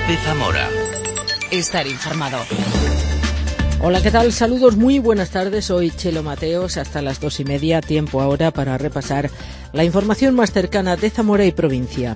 COPE Zamora. Estar informado. Hola, ¿qué tal? Saludos, muy buenas tardes. Soy Chelo Mateos. Hasta las 2:30, tiempo ahora para repasar la información más cercana de Zamora y provincia.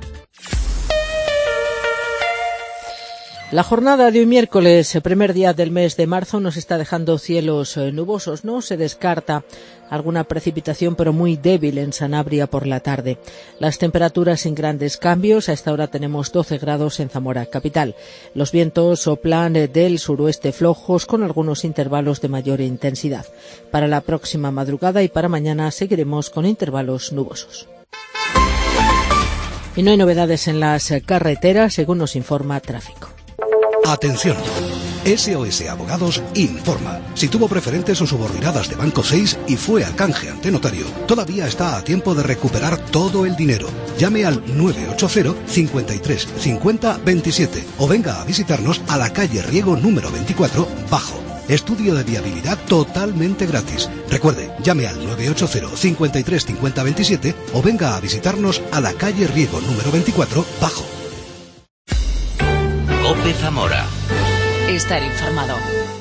La jornada de hoy miércoles, primer día del mes de marzo, nos está dejando cielos nubosos. No se descarta alguna precipitación, pero muy débil en Sanabria por la tarde. Las temperaturas sin grandes cambios. A esta hora tenemos 12 grados en Zamora capital. Los vientos soplan del suroeste flojos con algunos intervalos de mayor intensidad. Para la próxima madrugada y para mañana seguiremos con intervalos nubosos. Y no hay novedades en las carreteras, según nos informa Tráfico. Atención. SOS Abogados informa. Si tuvo preferentes o subordinadas de Banco 6 y fue al canje ante notario, todavía está a tiempo de recuperar todo el dinero. Llame al 980 53 50 27 o venga a visitarnos a la calle Riego número 24, Bajo. Estudio de viabilidad totalmente gratis. Recuerde, llame al 980 53 50 27 o venga a visitarnos a la calle Riego número 24, Bajo. COPE Zamora. Estar informado.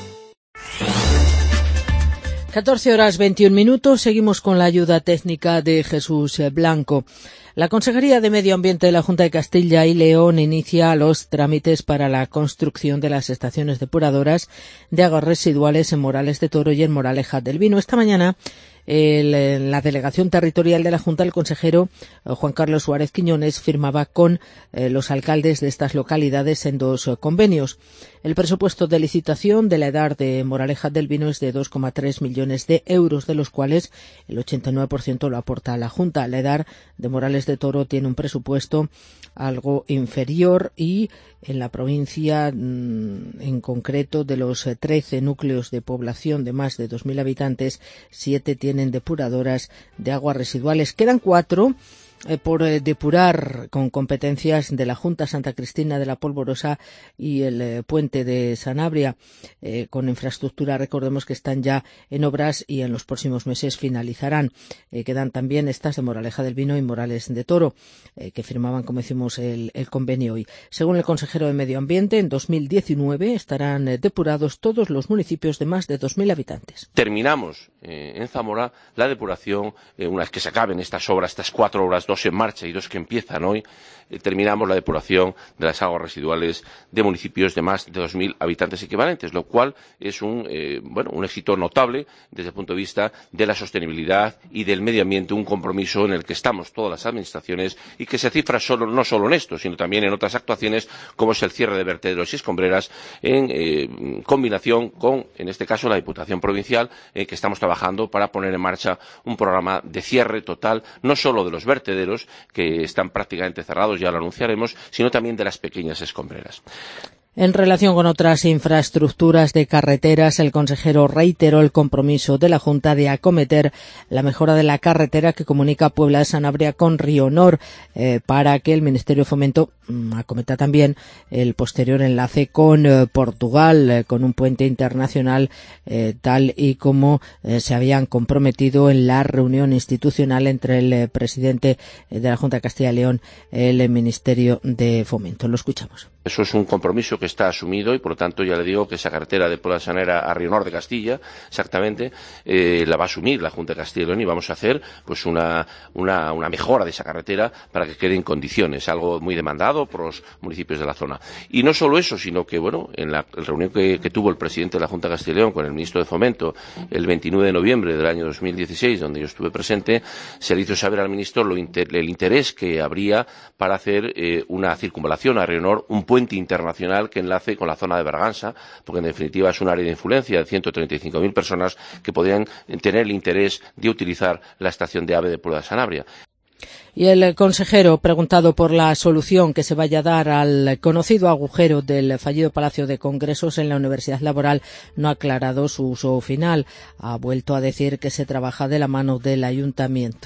14:21. Seguimos con la ayuda técnica de Jesús Blanco. La Consejería de Medio Ambiente de la Junta de Castilla y León inicia los trámites para la construcción de las estaciones depuradoras de aguas residuales en Morales de Toro y en Moraleja del Vino. Esta mañana, en la delegación territorial de la Junta, el consejero Juan Carlos Suárez Quiñones firmaba con los alcaldes de estas localidades en dos convenios. El presupuesto de licitación de la EDAR de Moraleja del Vino es de 2,3 millones de euros, de los cuales el 89% lo aporta la Junta. La EDAR de Morales de Toro tiene un presupuesto algo inferior y en la provincia, en concreto, de los 13 núcleos de población de más de 2.000 habitantes, 7 tienen depuradoras de aguas residuales. Quedan 4 por depurar con competencias de la Junta Santa Cristina de la Polvorosa y el puente de Sanabria, con infraestructura, recordemos que están ya en obras y en los próximos meses finalizarán. Quedan también estas de Moraleja del Vino y Morales de Toro, que firmaban, como decimos, el convenio hoy. Según el consejero de Medio Ambiente, en 2019 estarán depurados todos los municipios de más de 2.000 habitantes. Terminamos en Zamora la depuración, una vez que se acaben estas obras, estas 4 obras, 2 en marcha y 2 que empiezan hoy, terminamos la depuración de las aguas residuales de municipios de más de 2.000 habitantes equivalentes, lo cual es un éxito notable desde el punto de vista de la sostenibilidad y del medio ambiente, un compromiso en el que estamos todas las administraciones y que se cifra no solo en esto, sino también en otras actuaciones como es el cierre de vertederos y escombreras en combinación con, en este caso, la Diputación Provincial, que estamos trabajando para poner en marcha un programa de cierre total, no solo de los vertederos, que están prácticamente cerrados, ya lo anunciaremos, sino también de las pequeñas escombreras. En relación con otras infraestructuras de carreteras, el consejero reiteró el compromiso de la Junta de acometer la mejora de la carretera que comunica Puebla de Sanabria con Rionor, para que el Ministerio de Fomento acometa también el posterior enlace con Portugal, con un puente internacional, tal y como se habían comprometido en la reunión institucional entre el presidente de la Junta de Castilla y León y el Ministerio de Fomento. Lo escuchamos. Eso es un compromiso que está asumido y, por lo tanto, ya le digo que esa carretera de Puebla de Sanera a Rionor de Castilla, exactamente, la va a asumir la Junta de Castilla y León y vamos a hacer pues una mejora de esa carretera para que quede en condiciones, algo muy demandado por los municipios de la zona. Y no solo eso, sino que, en la reunión que tuvo el presidente de la Junta de Castilla y León con el ministro de Fomento el 29 de noviembre del año 2016, donde yo estuve presente, se le hizo saber al ministro el interés que habría para hacer una circunvalación a Rionor, un puente internacional que enlace con la zona de Berganza, porque en definitiva es un área de influencia de 135.000 personas que podrían tener el interés de utilizar la estación de AVE de Puebla de Sanabria. Y el consejero, preguntado por la solución que se vaya a dar al conocido agujero del fallido Palacio de Congresos en la Universidad Laboral, no ha aclarado su uso final. Ha vuelto a decir que se trabaja de la mano del Ayuntamiento.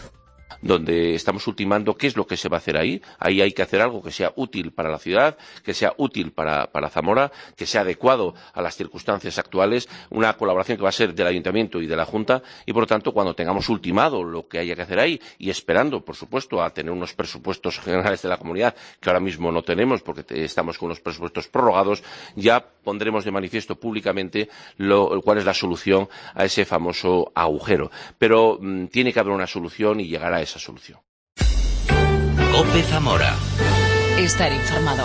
donde estamos ultimando qué es lo que se va a hacer ahí. Ahí hay que hacer algo que sea útil para la ciudad, que sea útil para Zamora, que sea adecuado a las circunstancias actuales, una colaboración que va a ser del Ayuntamiento y de la Junta, y por lo tanto, cuando tengamos ultimado lo que haya que hacer ahí, y esperando, por supuesto, a tener unos presupuestos generales de la comunidad, que ahora mismo no tenemos porque estamos con los presupuestos prorrogados, ya pondremos de manifiesto públicamente cuál es la solución a ese famoso agujero. Pero tiene que haber una solución y llegará a esa solución. COPE Zamora. Estar informado.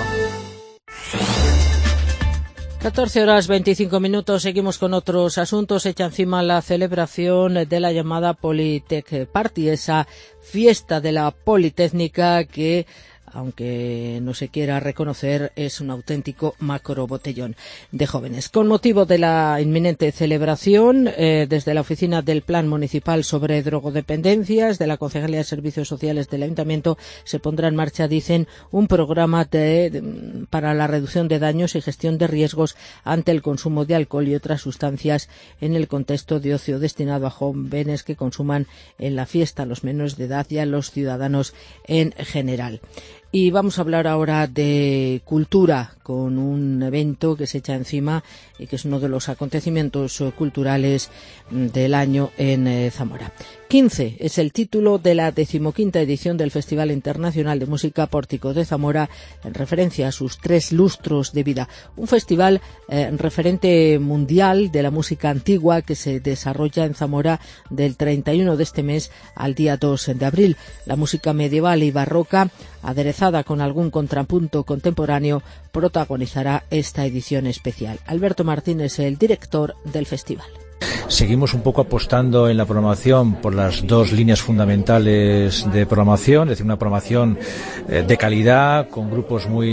14:25. Seguimos con otros asuntos. Echa encima la celebración de la llamada Polytech Party, esa fiesta de la Politécnica que, aunque no se quiera reconocer, es un auténtico macrobotellón de jóvenes. Con motivo de la inminente celebración, desde la Oficina del Plan Municipal sobre Drogodependencias de la Concejalía de Servicios Sociales del Ayuntamiento se pondrá en marcha, dicen, un programa para la reducción de daños y gestión de riesgos ante el consumo de alcohol y otras sustancias en el contexto de ocio destinado a jóvenes que consuman en la fiesta, a los menores de edad y a los ciudadanos en general. Y vamos a hablar ahora de cultura, con un evento que se echa encima y que es uno de los acontecimientos culturales del año en Zamora. 15 es el título de la 15ª edición del Festival Internacional de Música Pórtico de Zamora, en referencia a sus 3 lustros de vida. Un festival referente mundial de la música antigua que se desarrolla en Zamora del 31 de este mes al día 2 de abril. La música medieval y barroca, aderezada con algún contrapunto contemporáneo, protagonizará esta edición especial. Alberto Martínez, el director del festival. Seguimos un poco apostando en la programación por las 2 líneas fundamentales de programación, es decir, una programación de calidad, con grupos muy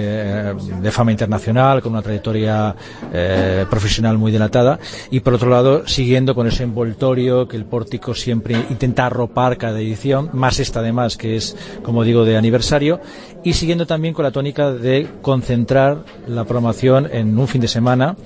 de fama internacional, con una trayectoria profesional muy dilatada, y por otro lado, siguiendo con ese envoltorio que el Pórtico siempre intenta arropar cada edición, más esta además, que es, como digo, de aniversario, y siguiendo también con la tónica de concentrar la programación en un fin de semana.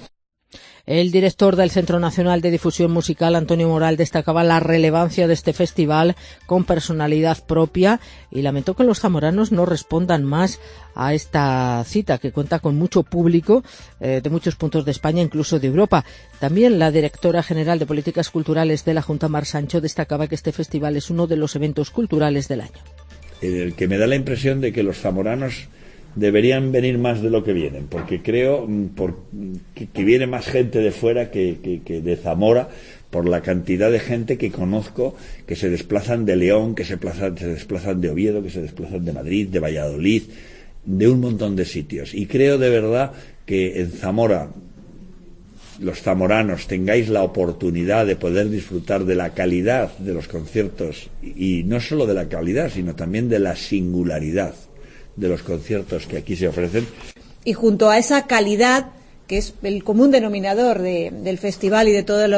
El director del Centro Nacional de Difusión Musical, Antonio Moral, destacaba la relevancia de este festival con personalidad propia y lamentó que los zamoranos no respondan más a esta cita, que cuenta con mucho público de muchos puntos de España, incluso de Europa. También la directora general de Políticas Culturales de la Junta, Mar Sancho, destacaba que este festival es uno de los eventos culturales del año. El que me da la impresión de que los zamoranos deberían venir más de lo que vienen, porque creo que viene más gente de fuera que de Zamora, por la cantidad de gente que conozco que se desplazan de León, que se desplazan de Oviedo, que se desplazan de Madrid, de Valladolid, de un montón de sitios. Y creo de verdad que en Zamora los zamoranos tengáis la oportunidad de poder disfrutar de la calidad de los conciertos, y no solo de la calidad, sino también de la singularidad de los conciertos que aquí se ofrecen. Y junto a esa calidad, que es el común denominador del festival y de toda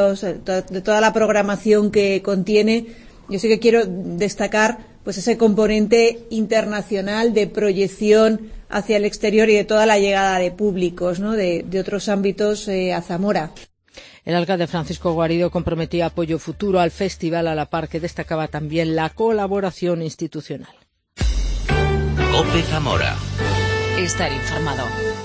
la programación que contiene, yo sí que quiero destacar pues ese componente internacional de proyección hacia el exterior y de toda la llegada de públicos, ¿no?, de otros ámbitos a Zamora. El alcalde Francisco Guarido comprometía apoyo futuro al festival, a la par que destacaba también la colaboración institucional. COPE Zamora. Estar informado.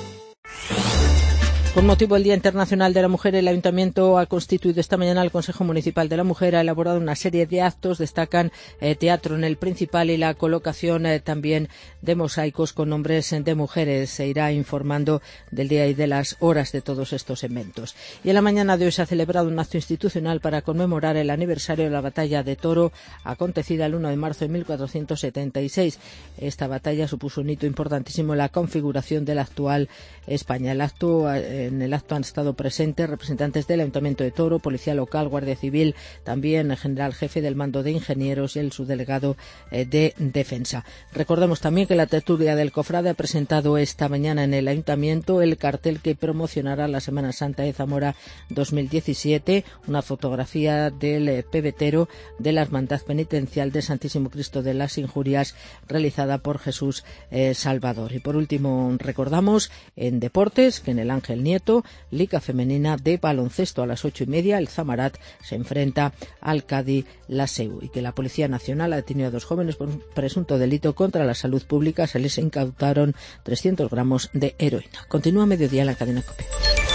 Con motivo del Día Internacional de la Mujer, el Ayuntamiento ha constituido esta mañana el Consejo Municipal de la Mujer, ha elaborado una serie de actos, destacan teatro en el Principal y la colocación también de mosaicos con nombres de mujeres. Se irá informando del día y de las horas de todos estos eventos. Y en la mañana de hoy se ha celebrado un acto institucional para conmemorar el aniversario de la batalla de Toro, acontecida el 1 de marzo de 1476. Esta batalla supuso un hito importantísimo en la configuración de la actual España. En el acto han estado presentes representantes del Ayuntamiento de Toro, Policía Local, Guardia Civil, también el general jefe del Mando de Ingenieros y el subdelegado de Defensa. Recordemos también que la tertulia del Cofrade ha presentado esta mañana en el Ayuntamiento el cartel que promocionará la Semana Santa de Zamora 2017, una fotografía del pebetero de la Hermandad Penitencial de Santísimo Cristo de las Injurias, realizada por Jesús Salvador. Y por último, recordamos en deportes que en el Ángel Nieves Nieto, Liga Femenina de baloncesto a las 8:30. El Zamarat se enfrenta al Cádiz Laseu, y que la Policía Nacional ha detenido a 2 jóvenes por un presunto delito contra la salud pública. Se les incautaron 300 gramos de heroína. Continúa Mediodía en la cadena COPE.